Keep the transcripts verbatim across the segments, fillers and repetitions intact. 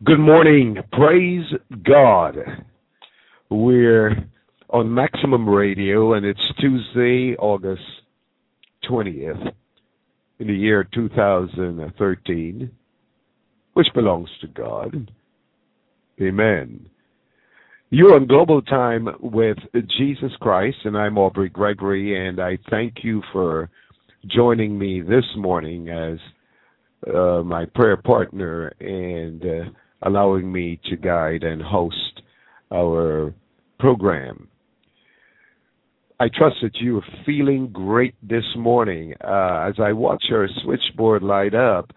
Good morning. Praise God. We're on Maximum Radio, and it's Tuesday, August twentieth, in the year two thousand thirteen, which belongs to God. Amen. You're on Global Time with Jesus Christ, and I'm Aubrey Gregory, and I thank you for joining me this morning as uh, my prayer partner and uh, allowing me to guide and host our program. I trust that you are feeling great this morning. Uh, as I watch our switchboard light up,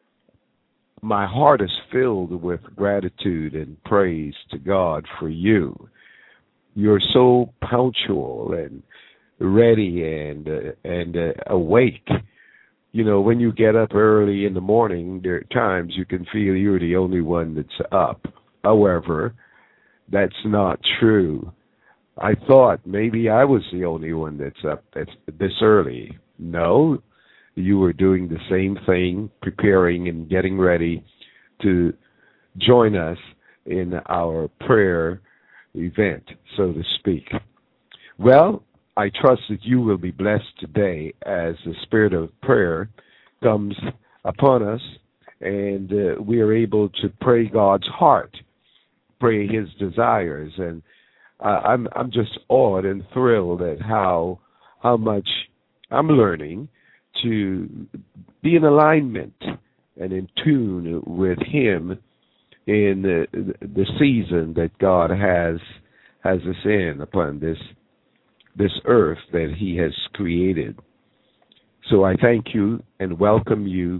my heart is filled with gratitude and praise to God for you. You're so punctual and ready and uh, and uh, awake. You know, when you get up early in the morning, there are times you can feel you're the only one that's up. However, that's not true. I thought maybe I was the only one that's up this early. No, you were doing the same thing, preparing and getting ready to join us in our prayer event, so to speak. Well, I trust that you will be blessed today as the spirit of prayer comes upon us and uh, we are able to pray God's heart, pray His desires, and uh, I'm I'm just awed and thrilled at how how much I'm learning to be in alignment and in tune with Him in the, the season that God has has us in upon this this earth that He has created. So I thank you and welcome you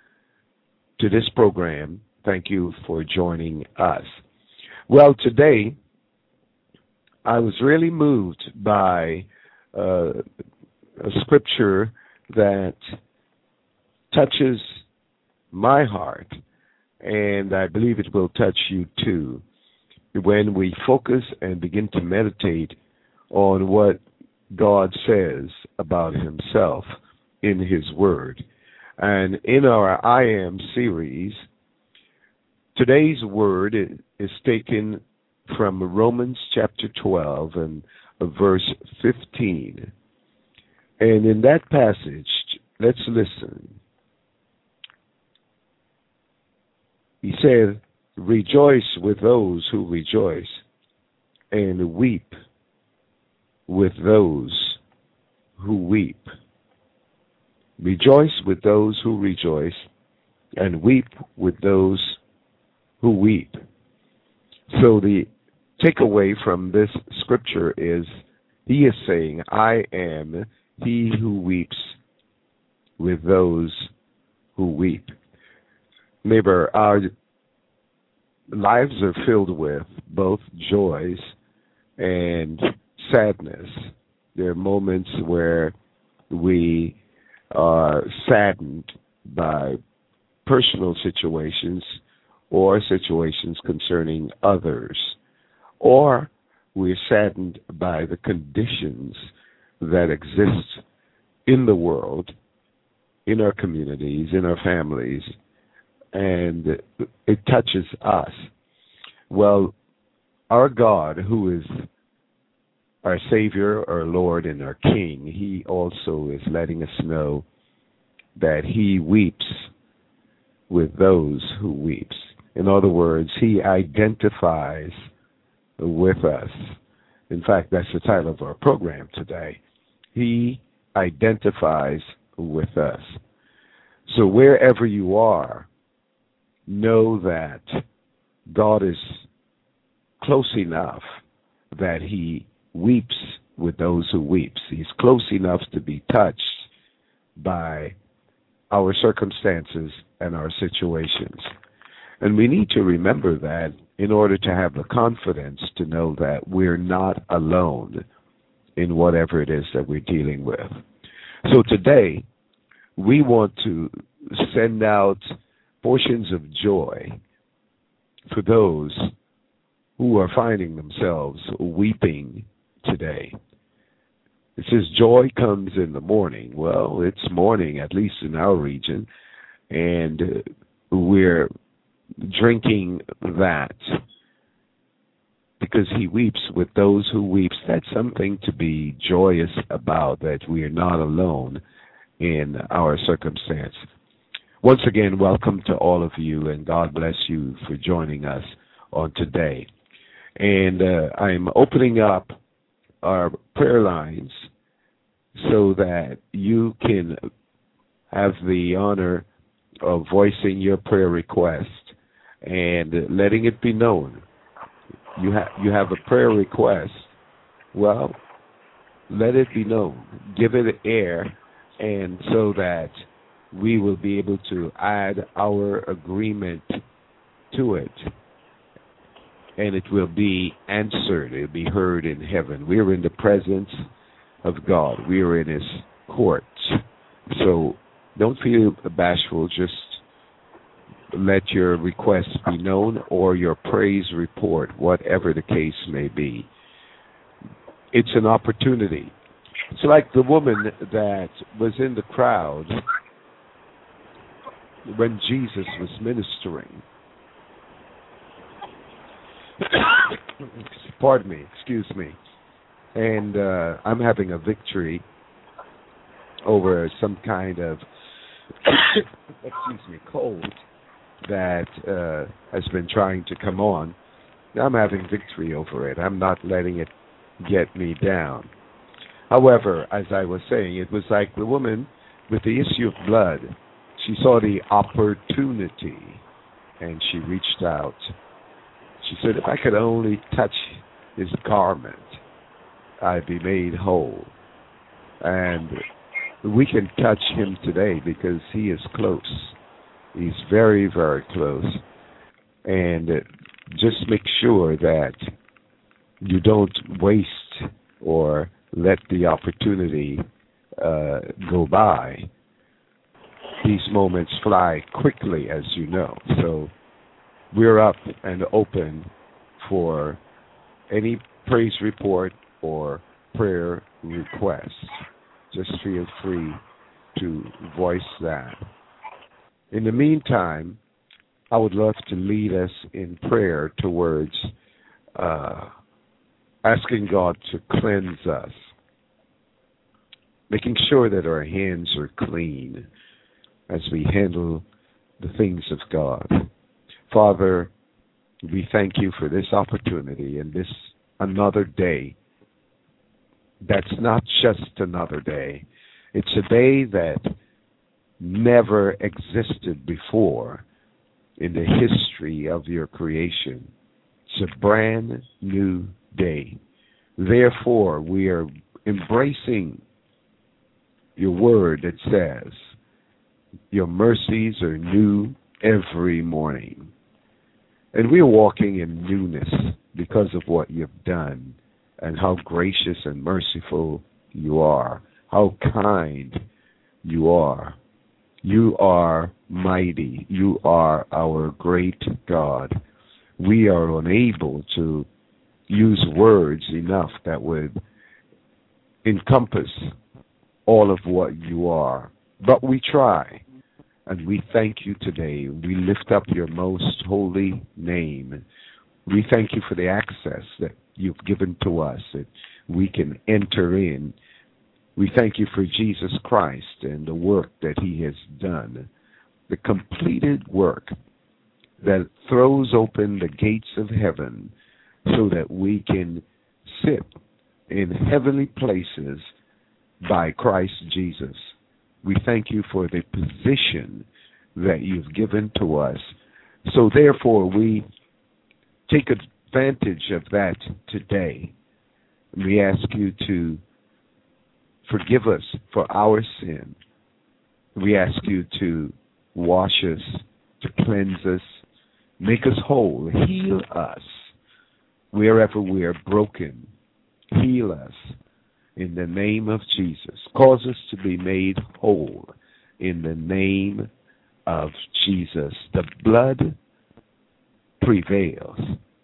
to this program. Thank you for joining us. Well, today I was really moved by uh, a scripture that touches my heart, and I believe it will touch you too, when we focus and begin to meditate on what God says about Himself in His Word. And in our I Am series, today's word is taken from Romans chapter twelve and verse fifteen. And in that passage, let's listen. He said, "Rejoice with those who rejoice, and weep with those who weep." Rejoice with those who rejoice, and weep with those who weep. So the takeaway from this scripture is, He is saying, I am He who weeps with those who weep. Neighbor, our lives are filled with both joys and sadness. There are moments where we are saddened by personal situations or situations concerning others, or we're saddened by the conditions that exist in the world, in our communities, in our families, and it touches us. Well, our God, who is our Savior, our Lord, and our King, He also is letting us know that He weeps with those who weeps. In other words, He identifies with us. In fact, that's the title of our program today. He identifies with us. So wherever you are, know that God is close enough that He weeps with those who weeps. He's close enough to be touched by our circumstances and our situations. And we need to remember that in order to have the confidence to know that we're not alone in whatever it is that we're dealing with. So today, we want to send out portions of joy for those who are finding themselves weeping today. It says joy comes in the morning. Well, it's morning, at least in our region, and we're drinking that because he weeps with those who weeps. That's something to be joyous about, that we are not alone in our circumstance. Once again, welcome to all of you, and God bless you for joining us on today. And uh, I'm opening up our prayer lines so that you can have the honor of voicing your prayer request and letting it be known. You have you have a prayer request. Well, let it be known. Give it air, and so that we will be able to add our agreement to it, and it will be answered. It will be heard in heaven. We are in the presence of God. We are in His courts. So don't feel bashful. Just let your request be known, or your praise report, whatever the case may be. It's an opportunity. It's like the woman that was in the crowd when Jesus was ministering. Pardon me, excuse me. And uh, I'm having a victory over some kind of, excuse me, cold that uh, has been trying to come on. I'm having victory over it. I'm not letting it get me down. However, as I was saying, it was like the woman with the issue of blood. She saw the opportunity, and she reached out. She said, if I could only touch his garment, I'd be made whole. And we can touch him today because he is close. He's very, very close. And just make sure that you don't waste or let the opportunity uh, go by. These moments fly quickly, as you know. So we're up and open for any praise report or prayer requests. Just feel free to voice that. In the meantime, I would love to lead us in prayer towards uh, asking God to cleanse us, making sure that our hands are clean as we handle the things of God. Father, we thank you for this opportunity and this another day. That's not just another day. It's a day that never existed before in the history of your creation. It's a brand new day. Therefore, we are embracing your word that says, your mercies are new every morning. And we are walking in newness because of what you've done and how gracious and merciful you are, how kind you are. You are mighty. You are our great God. We are unable to use words enough that would encompass all of what you are. But we try, and we thank you today. We lift up your most holy name. We thank you for the access that you've given to us, that we can enter in. We thank you for Jesus Christ and the work that he has done, the completed work that throws open the gates of heaven so that we can sit in heavenly places by Christ Jesus. We thank you for the position that you've given to us. So therefore, we take advantage of that today. We ask you to forgive us for our sin. We ask you to wash us, to cleanse us, make us whole, heal us wherever we are broken. Heal us in the name of Jesus. Cause us to be made whole in the name of Jesus. The blood prevails.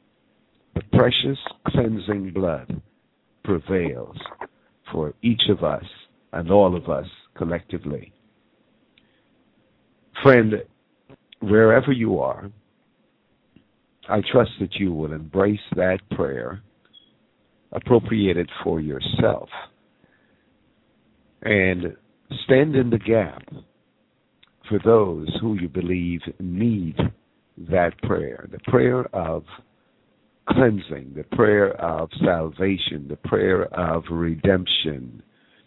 The precious cleansing blood prevails for each of us and all of us collectively. Friend, wherever you are, I trust that you will embrace that prayer, appropriate it for yourself, and stand in the gap for those who you believe need that prayer, the prayer of cleansing, the prayer of salvation, the prayer of redemption.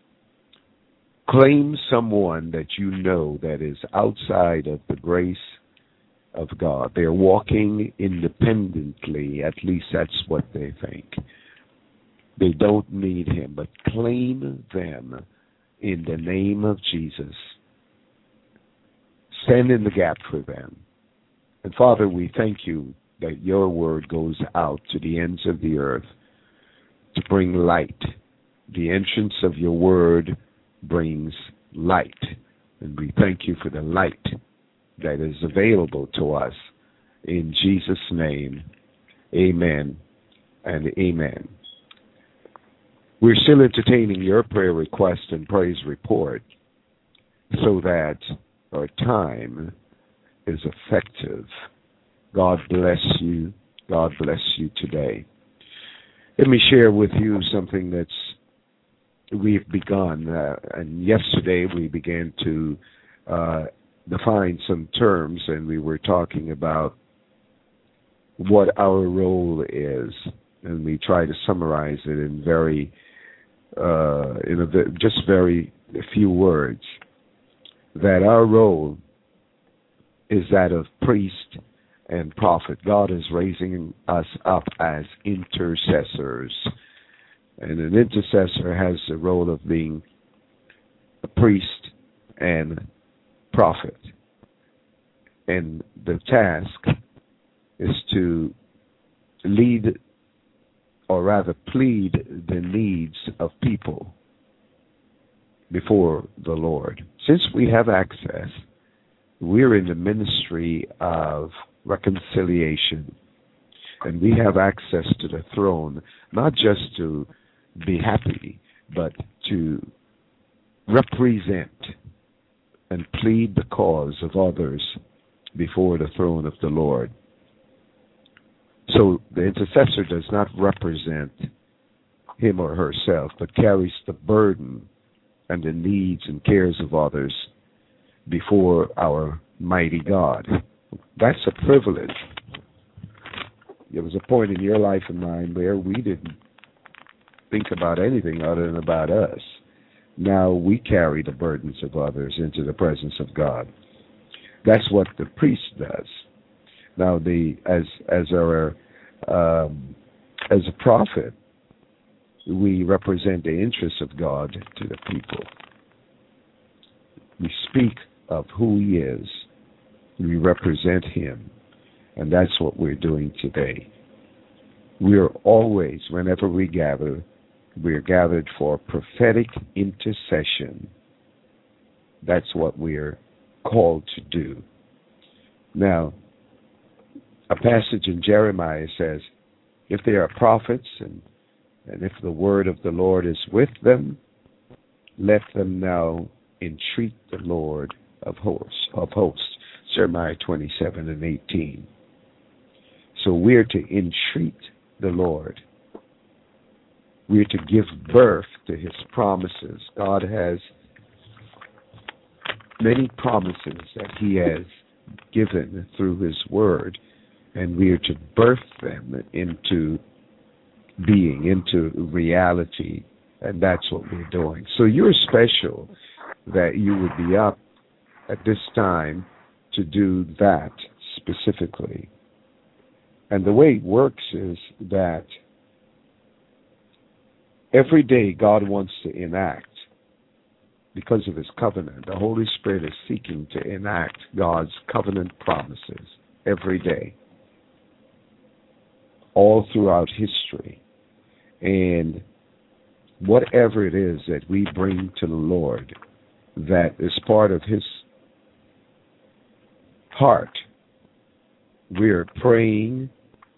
Claim someone that you know that is outside of the grace of God. They're walking independently, at least that's what they think. They don't need him, but claim them in the name of Jesus. Stand in the gap for them. And Father, we thank you that your word goes out to the ends of the earth to bring light. The entrance of your word brings light. And we thank you for the light that is available to us. In Jesus' name, amen and amen. We're still entertaining your prayer request and praise report so that our time is effective. God bless you. God bless you today. Let me share with you something that's we've begun. Uh, and yesterday we began to uh, define some terms, and we were talking about what our role is, and we try to summarize it in very, uh, in a, just very few words. That our role is that of priest and prophet. God is raising us up as intercessors. And an intercessor has the role of being a priest and prophet. And the task is to lead, or rather plead, the needs of people before the Lord. Since we have access, we're in the ministry of reconciliation, and we have access to the throne, not just to be happy, but to represent and plead the cause of others before the throne of the Lord. So the intercessor does not represent him or herself, but carries the burden and the needs and cares of others before our mighty God. That's a privilege. There was a point in your life and mine where we didn't think about anything other than about us. Now we carry the burdens of others into the presence of God. That's what the priest does. Now, the as as our um, as a prophet, we represent the interests of God to the people. We speak of who he is. We represent him. And that's what we're doing today. We are always, whenever we gather, we are gathered for prophetic intercession. That's what we are called to do. Now, a passage in Jeremiah says, if they are prophets and, and if the word of the Lord is with them, let them now entreat the Lord of hosts. Of hosts. Jeremiah twenty-seven and eighteen. So we're to entreat the Lord. We're to give birth to his promises. God has many promises that he has given through his word, and we are to birth them into being, into reality, and that's what we're doing. So you're special that you would be up at this time to do that specifically. And the way it works is that every day God wants to enact, because of his covenant, the Holy Spirit is seeking to enact God's covenant promises every day, all throughout history. And whatever it is that we bring to the Lord that is part of his heart, we're praying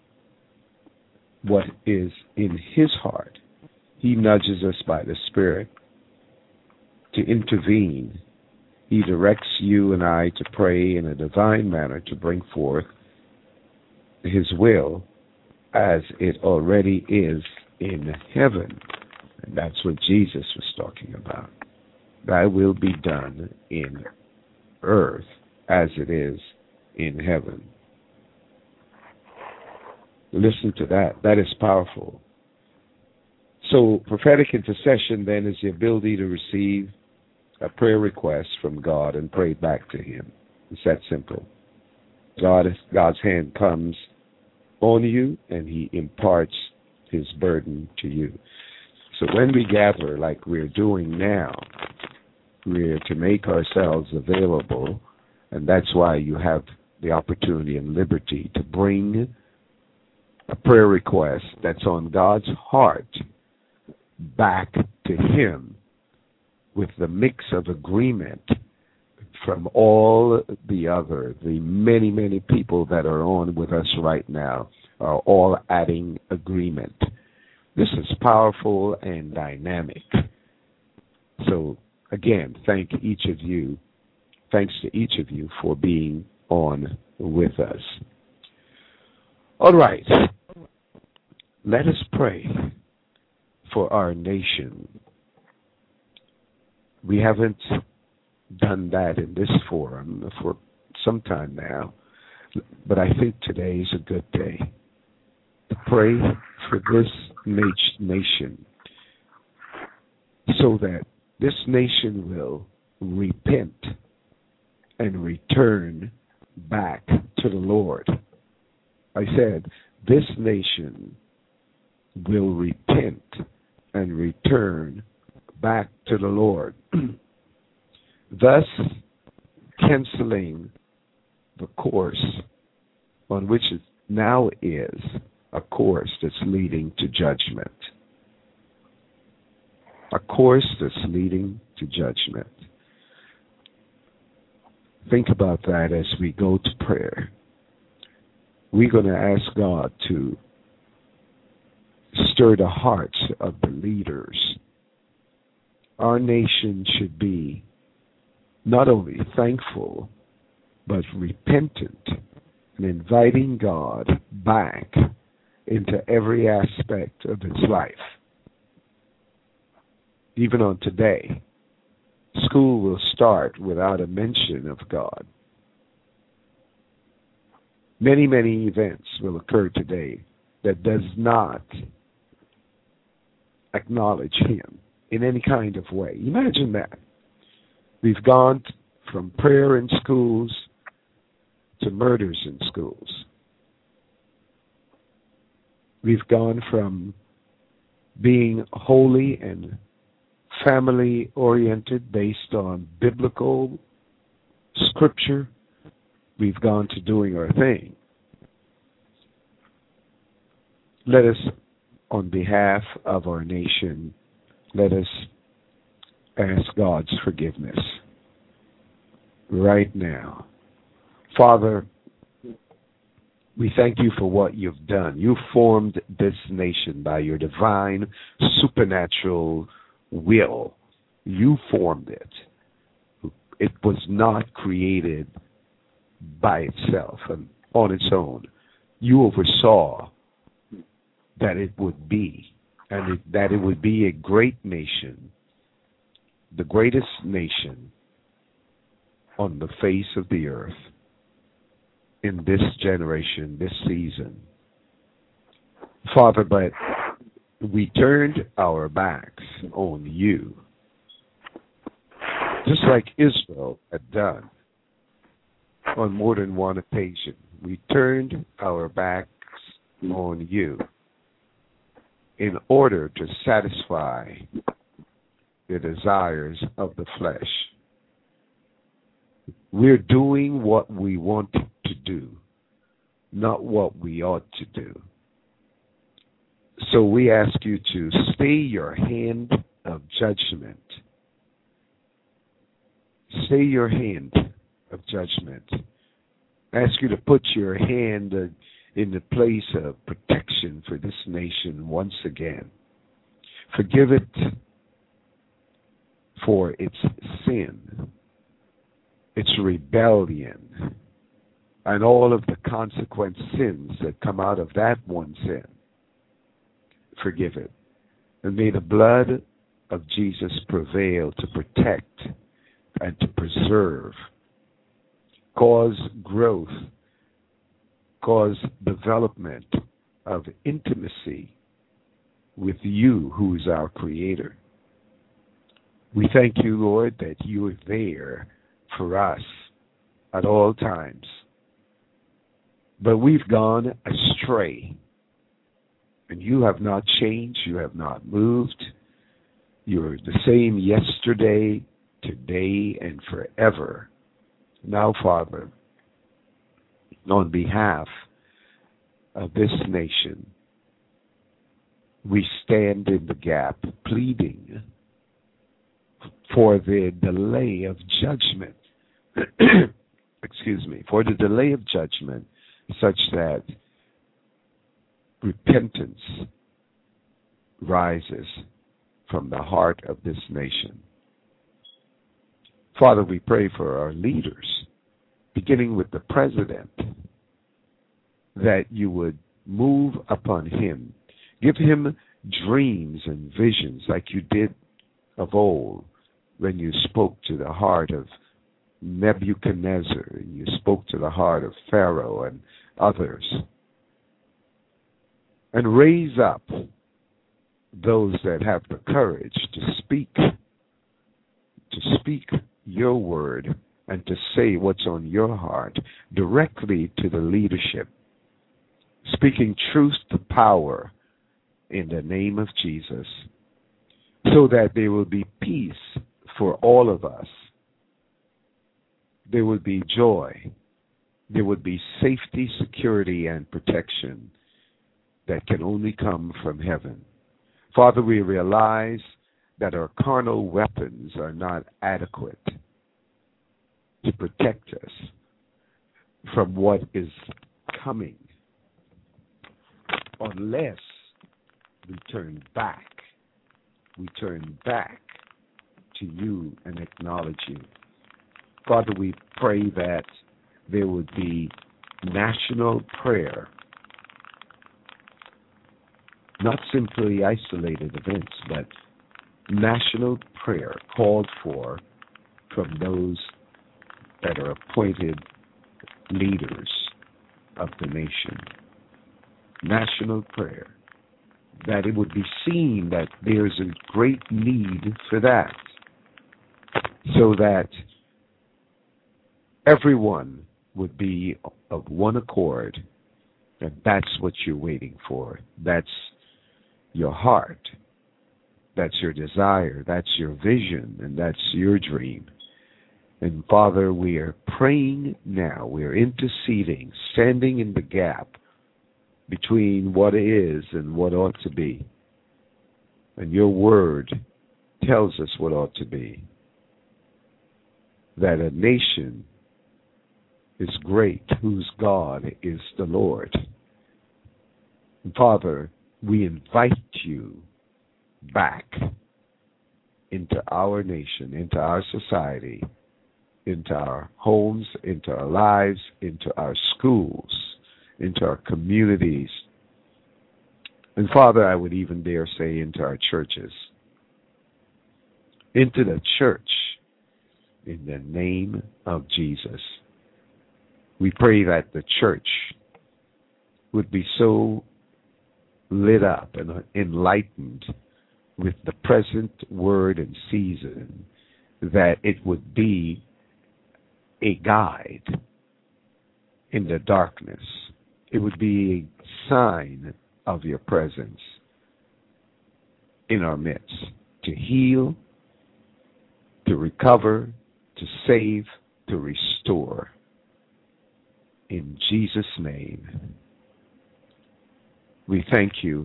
what is in his heart. He nudges us by the Spirit to intervene. He directs you and I to pray in a divine manner to bring forth his will as it already is in heaven. And that's what Jesus was talking about. Thy will be done in earth as it is in heaven. Listen to that. That is powerful. So prophetic intercession then is the ability to receive a prayer request from God and pray back to him. It's that simple. God, God's hand comes on you and he imparts his burden to you. So when we gather like we're doing now, we're to make ourselves available, and that's why you have the opportunity and liberty to bring a prayer request that's on God's heart back to him with the mix of agreement from all the other, the many, many people that are on with us right now are all adding agreement. This is powerful and dynamic. So again, thank each of you, thanks to each of you for being on with us. All right, let us pray for our nation. We haven't done that in this forum for some time now, but I think today is a good day to pray for this nation so that this nation will repent and return back to the Lord. I said, this nation will repent and return back to the Lord, thus canceling the course on which it now is a course that's leading to judgment. A course that's leading to judgment. Think about that as we go to prayer. We're going to ask God to stir the hearts of the leaders. Our nation should be not only thankful, but repentant and inviting God back into every aspect of its life. Even on today, school will start without a mention of God. Many, many events will occur today that does not acknowledge him in any kind of way. Imagine that. We've gone from prayer in schools to murders in schools. We've gone from being holy and family-oriented based on biblical scripture. We've gone to doing our thing. Let us, on behalf of our nation, let us ask God's forgiveness right now. Father, we thank you for what you've done. You formed this nation by your divine, supernatural will. You formed it. It was not created by itself and on its own. You oversaw that it would be, and it, that it would be a great nation, the greatest nation on the face of the earth in this generation, this season. Father, but we turned our backs on you, just like Israel had done on more than one occasion. We turned our backs on you in order to satisfy the desires of the flesh. We're doing what we want to do, not what we ought to do. So we ask you to stay your hand of judgment. Stay your hand of judgment. Ask you to put your hand uh, in the place of protection for this nation once again. Forgive it for its sin, its rebellion and all of the consequent sins that come out of that one sin. Forgive it. And may the blood of Jesus prevail to protect and to preserve, cause growth, cause development of intimacy with you, who is our Creator. We thank you, Lord, that you are there for us at all times. But we've gone astray, and you have not changed, you have not moved. You're the same yesterday, today, and forever. Now, Father, on behalf of this nation, we stand in the gap, pleading for the delay of judgment, excuse me, for the delay of judgment, such that repentance rises from the heart of this nation. Father, we pray for our leaders, beginning with the president, that you would move upon him. Give him dreams and visions like you did of old when you spoke to the heart of Nebuchadnezzar, and you spoke to the heart of Pharaoh and others. And raise up those that have the courage to speak, to speak your word and to say what's on your heart directly to the leadership, speaking truth to power in the name of Jesus, so that there will be peace for all of us. There would be joy. There would be safety, security, and protection that can only come from heaven. Father, we realize that our carnal weapons are not adequate to protect us from what is coming, unless we turn back. We turn back to you and acknowledge you. Father, we pray that there would be national prayer, not simply isolated events, but national prayer called for from those that are appointed leaders of the nation. National prayer, that it would be seen that there's a great need for that, so that everyone would be of one accord, and that's what you're waiting for. That's your heart. That's your desire. That's your vision, and that's your dream. And Father, we are praying now. We are interceding, standing in the gap between what is and what ought to be. And your word tells us what ought to be. That a nation is great whose God is the Lord. And Father, we invite you back into our nation, into our society, into our homes, into our lives, into our schools, into our communities. And Father, I would even dare say into our churches, into the church, in the name of Jesus. We pray that the church would be so lit up and enlightened with the present word and season that it would be a guide in the darkness. It would be a sign of your presence in our midst, to heal, to recover, to save, to restore. In Jesus' name, we thank you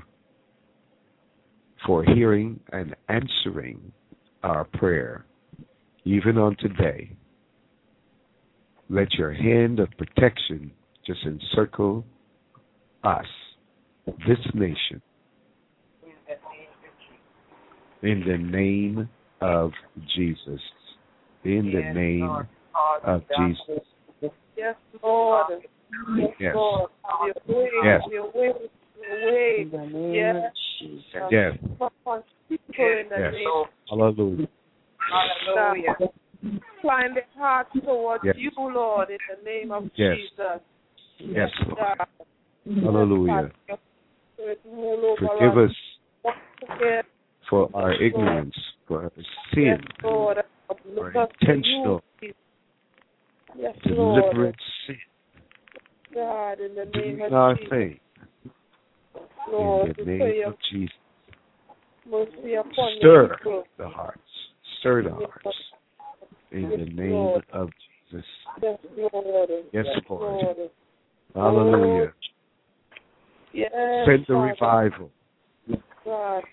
for hearing and answering our prayer, even on today. Let your hand of protection just encircle us, this nation, in the name of Jesus. In the name of Jesus. Yes, Lord. Yes, Yes. Lord. Your way, Yes. your way, your way. In the name Yes. of Jesus. Yes. Upon people in the Yes. name Hallelujah. Hallelujah. Incline their hearts towards Yes. you, Lord, in the name of Yes. Jesus. Yes, Lord. God. Hallelujah. Spirit, rule over Forgive us Yes, for our ignorance, for our sin, yes, Lord. for Look up to intentional, you. Yes, Lord. deliberate sin, God, in the name doing of our Jesus. thing. Lord, In the we pray name your of Jesus. mercy upon Stir your people. the hearts. Stir the hearts. In the name Lord. of Jesus. Yes, Lord. Yes, Yes, Lord. Lord. Hallelujah. Yes, Send the Father. revival. God.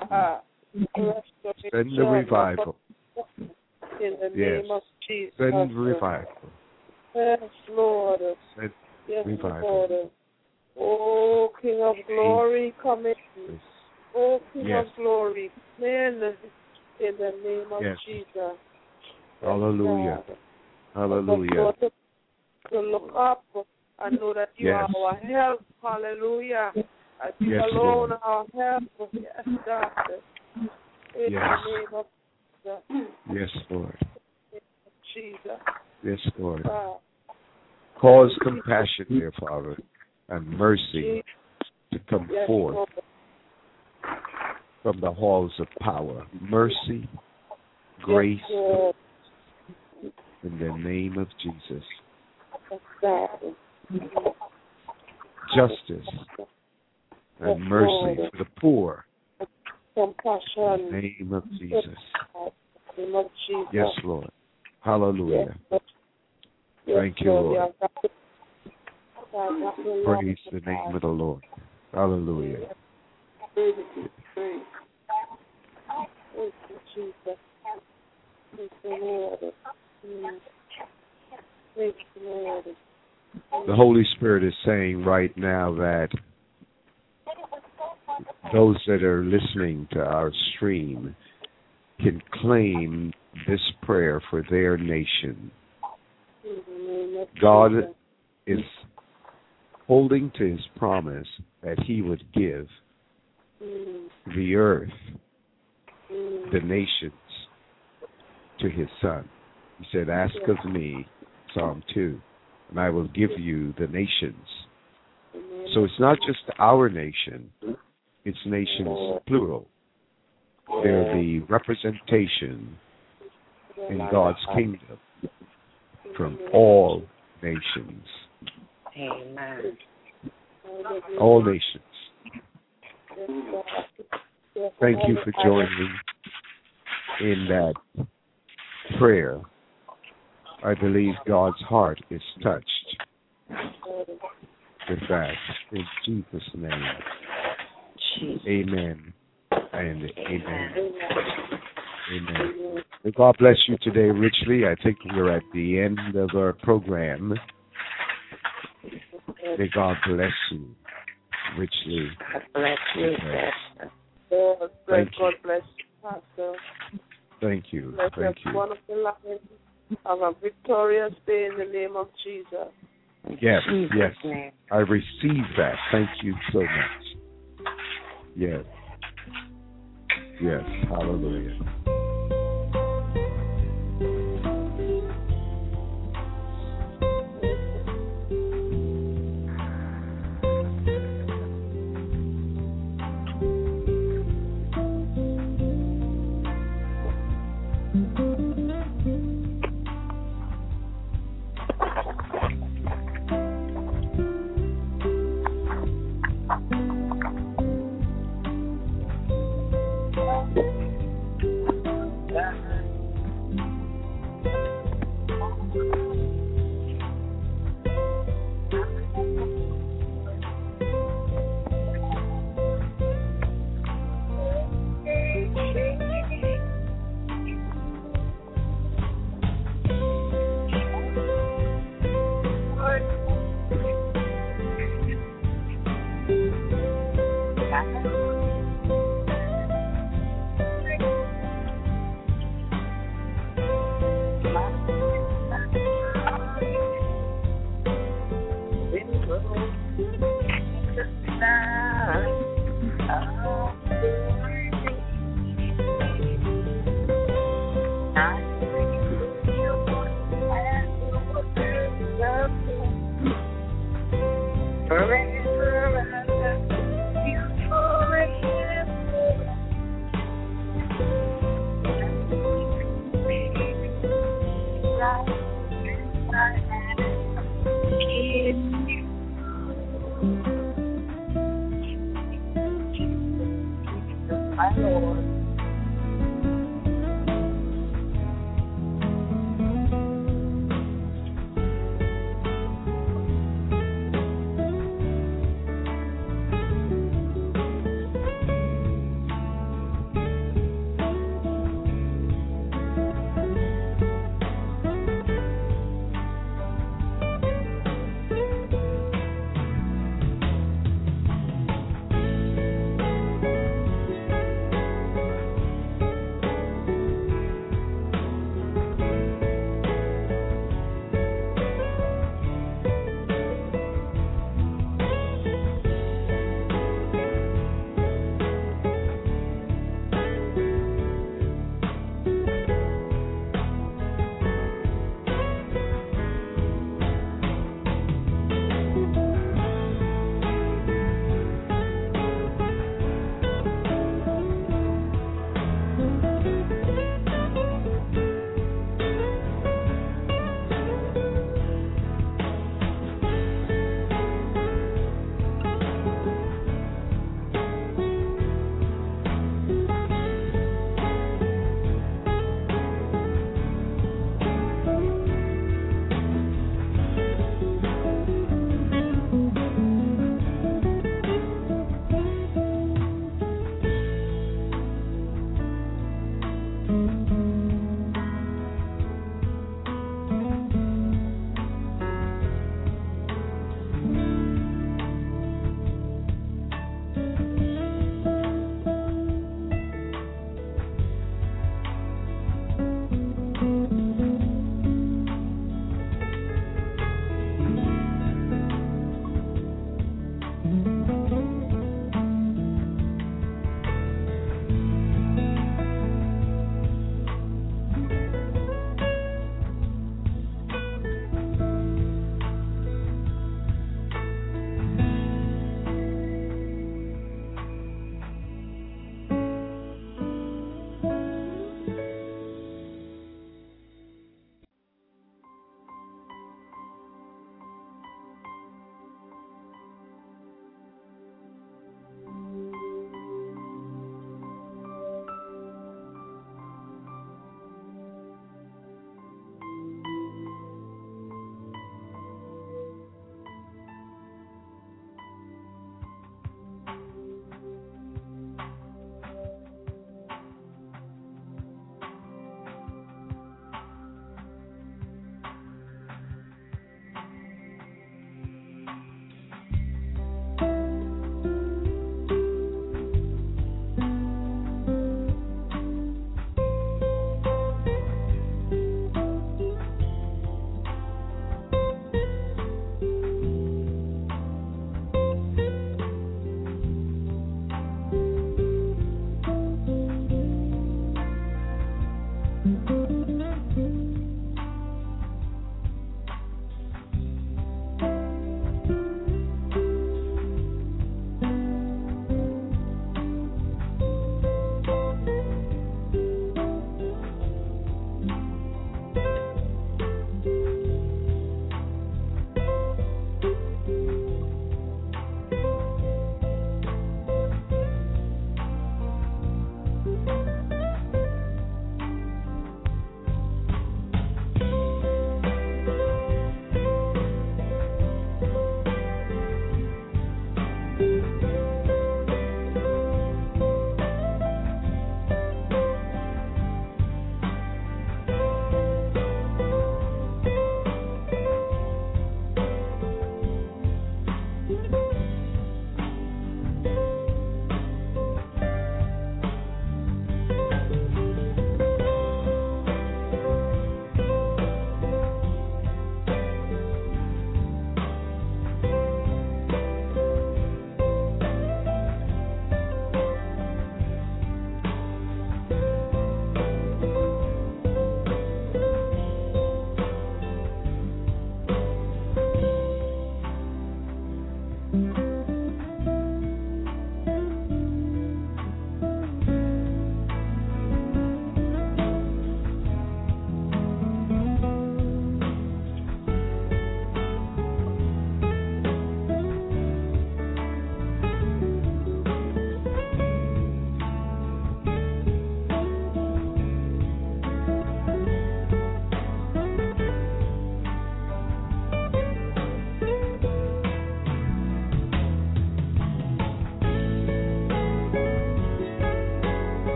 Send the revival. In the Yes. name of Jesus. Send revival. Yes, Lord. Send Yes, revival. Lord. Oh, King of glory, come in. Yes. Oh, King Yes. of glory, come in. In the name of Yes. Jesus. Hallelujah. God. Hallelujah. Lord, to, to look up and know that you Yes. are our help. Hallelujah. That you Yes, alone Lord. are our help. Yes, God. In Yes. the name of Jesus. Yes, Lord. Jesus. Yes, Lord. God. Cause compassion, dear Father, and mercy to come Yes, forth Lord. from the halls of power. Mercy, grace, Yes, Lord. in the name of Jesus. Yes, God. Justice and Yes, mercy Lord. for the poor. Compassion. In the name of Jesus. In the name of Jesus. Yes, Lord. Hallelujah. Yes, Thank you, Lord. Yes, God. Praise the name of the Lord. Hallelujah. Praise you, praise. Praise you, Jesus. Praise the Lord. Mm. Praise the Lord. The Holy Spirit is saying right now that those that are listening to our stream can claim this prayer for their nation. In the name of God Jesus. is holding to his promise that he would give Mm. the earth, Mm. the nations, to his son. He said, ask of me, Psalm two, and I will give you the nations. So it's not just our nation, it's nations plural. They're the representation in God's kingdom from all nations. Amen. All nations. Thank you for joining in that prayer. I believe God's heart is touched with that. In Jesus' name. Jesus. Amen and amen. Amen. May God bless you today richly. I think we're at the end of our program. May God bless you richly. God bless you, Pastor. God bless, Thank you. God bless you, Pastor. Thank you. Bless Thank you. everyone of the lives. Have a victorious day in the name of Jesus. Yes, Jesus' yes. name. I receive that. Thank you so much. Yes. Yes. Hallelujah. My Lord.